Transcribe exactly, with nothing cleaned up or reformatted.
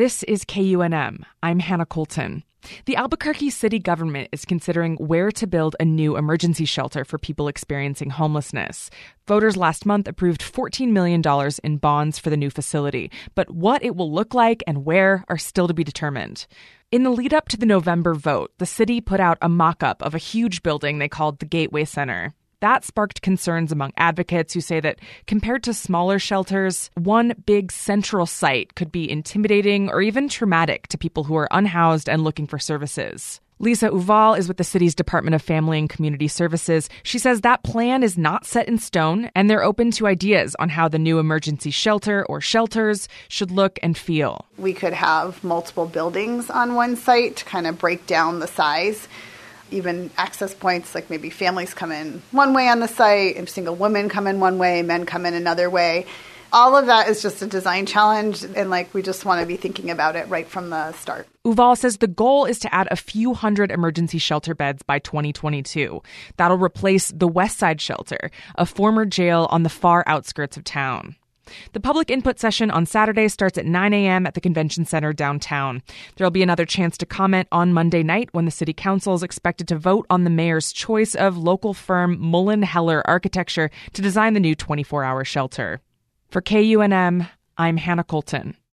This is K U N M. I'm Hannah Colton. The Albuquerque city government is considering where to build a new emergency shelter for people experiencing homelessness. Voters last month approved fourteen million dollars in bonds for the new facility, but what it will look like and where are still to be determined. In the lead up to the November vote, the city put out a mock-up of a huge building they called the Gateway Center. That sparked concerns among advocates who say that compared to smaller shelters, one big central site could be intimidating or even traumatic to people who are unhoused and looking for services. Lisa Uval is with the city's Department of Family and Community Services. She says that plan is not set in stone, and they're open to ideas on how the new emergency shelter or shelters should look and feel. We could have multiple buildings on one site to kind of break down the size. Even access points, like maybe families come in one way on the site, and single women come in one way, men come in another way. All of that is just a design challenge, and like we just want to be thinking about it right from the start. Uval says the goal is to add a few hundred emergency shelter beds by twenty twenty-two. That'll replace the West Side Shelter, a former jail on the far outskirts of town. The public input session on Saturday starts at nine a.m. at the Convention Center downtown. There'll be another chance to comment on Monday night when the city council is expected to vote on the mayor's choice of local firm Mullen Heller Architecture to design the new twenty-four hour shelter. For K U N M, I'm Hannah Colton.